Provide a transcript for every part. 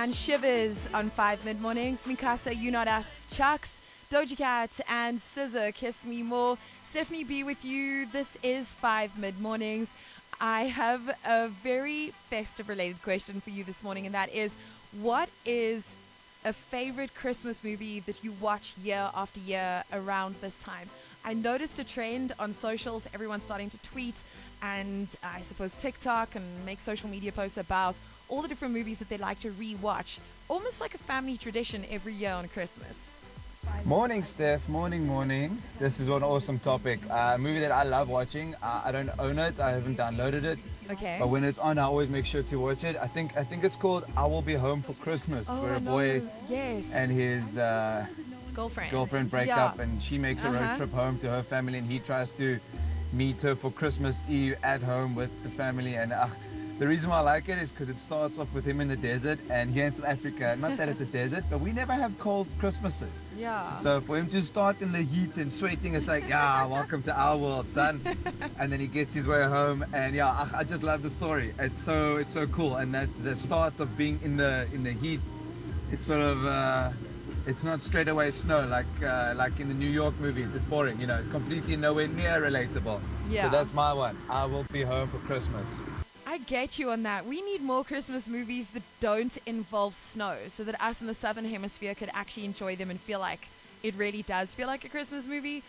and Shivers on 5 Mid Mornings. Mikasa, You Not Us, Chucks, Doja Cat, and SZA, Kiss Me More. Stephanie B with you. This is 5 Mid Mornings. I have a very festive related question for you this morning, and that is, what is a favorite Christmas movie that you watch year after year around this time? I noticed a trend on socials, everyone's starting to tweet and I suppose TikTok and make social media posts about all the different movies that they like to re-watch, almost like a family tradition every year on Christmas. Morning, Steph. Morning. This is an awesome topic. A movie that I love watching. I don't own it. I haven't downloaded it. Okay. But when it's on, I always make sure to watch it. I think it's called I Will Be Home for Christmas, where I a know. boy Yes. and his girlfriend break up, and she makes a road trip home to her family, and he tries to meet her for Christmas Eve at home with the family. And the reason why I like it is because it starts off with him in the desert, and here in South Africa, not that it's a desert, but we never have cold Christmases. Yeah. So for him to start in the heat and sweating, it's like, yeah, welcome to our world, son. And then he gets his way home, and yeah, I just love the story. It's so cool, and that the start of being in the heat, it's sort of it's not straight away snow like in the New York movies. It's boring, completely nowhere near relatable. Yeah. So that's my one. I Will Be Home for Christmas. I get you on that. We need more Christmas movies that don't involve snow so that us in the Southern Hemisphere could actually enjoy them and feel like it really does feel like a Christmas movie.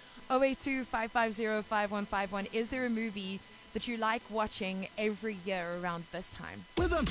082-550-5151. Is there a movie that you like watching every year around this time? With up